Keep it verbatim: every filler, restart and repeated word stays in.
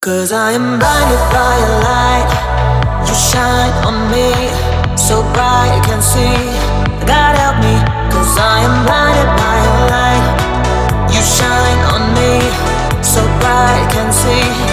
'Cause I am blinded by a light. You shine on me, so bright I can see. God help me, 'cause I am blinded by a light. You shine on me, so bright I can see.